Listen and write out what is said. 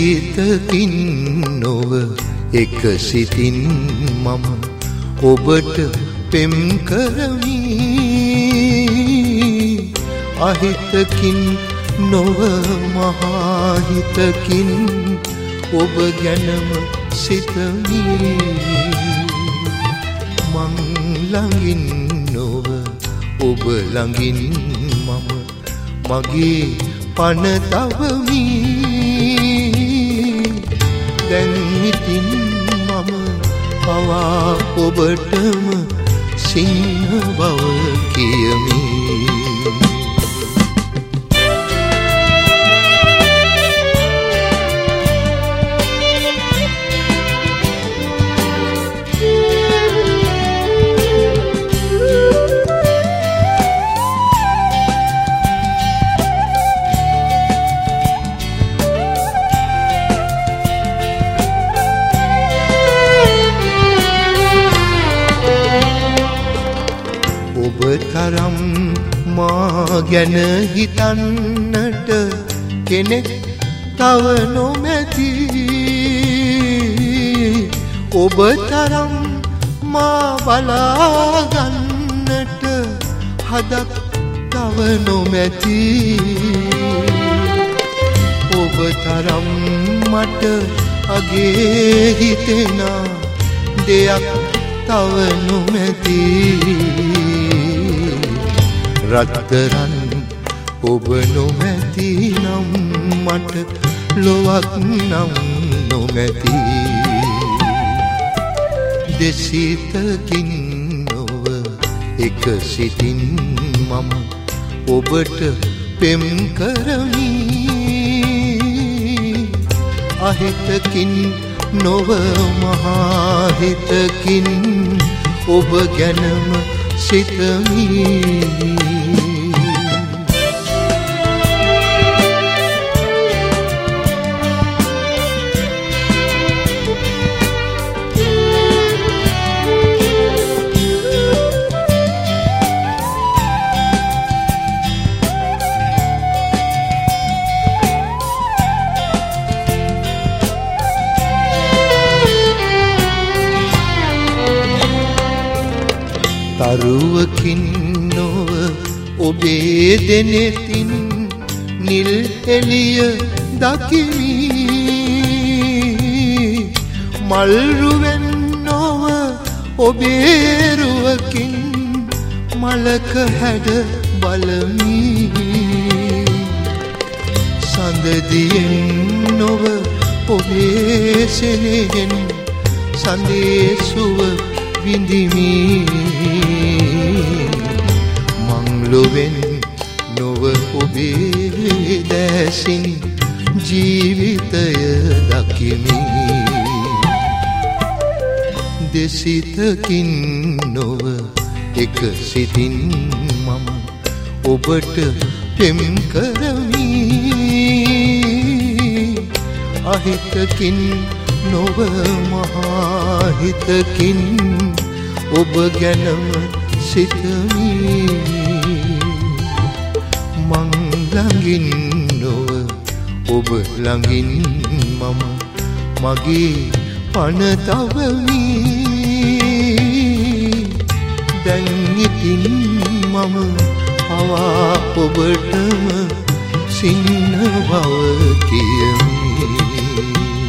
දෙසිතකින් නොව එක සිතින් මම ඔබට පෙම් කරමි. අහිතකින් නොව මහාහිතකින් ඔබ ගැනම සිතමි. මං ළඟින් නොව ඔබ ළඟින් මම මගේ පන තවමි. දැන් ඉතින් මම පවා ඔබටම සිංහ බව කියමි. ඔබ තරම් මා ගැන හිතන්නට කෙනෙක් තව නොමැති. ඔබ තරම් මා බලාගන්නට හදක් තව නොමැති. ඔබ තරම් මට අගේ හිතෙනා දෙයක් තව නොමැති. රත්තරන් ඔබ නොමැති නම් මට ලොවක් නම් නොමැති. දෙසිතකින් නොව එක සිතින් මම ඔබට පෙම් කරමි. අහිතකින් නොව මහාහිතකින් ඔබ ගැනම සිතමි. තරුවකින් නොව ඔබේ දෙනෙතින් නිල් එළිය දකිමි. මල්රුවෙන් නොව ඔබේ රුවකින් මලක හැඩ බලමි. සඳදියෙන් නොව ඔබේ සෙනෙහෙන් සඳේ සුව විඳිමි. මංලොවෙන් නොව ඔබේ දැසින් ජීවිතය දකිමි. දෙසිතකින් නොව එක සිතින් මම ඔබට පෙම් කරමි. අහිතකින් නොව මහාහිතකින් ඔබ ගැනම සිතමි. මං ළඟින් නොව ඔබ ළඟින් මම මගේ පන තවමි. දැන් ඉතින් මම පවා ඔබටම සිංහ බව කියමි.